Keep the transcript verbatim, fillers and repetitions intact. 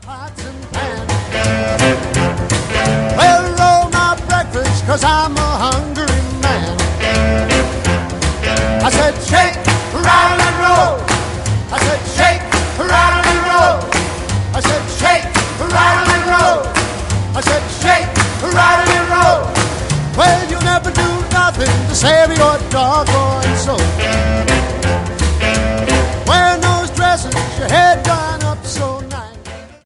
Pots and pans. Well, roll my breakfast, cause I'm a hungry man. I said, shake, rattle and roll. I said, shake, rattle and roll. I said, shake, rattle and roll. I said, shake, rattle and roll. Well, you never do nothing to save your doggone soul.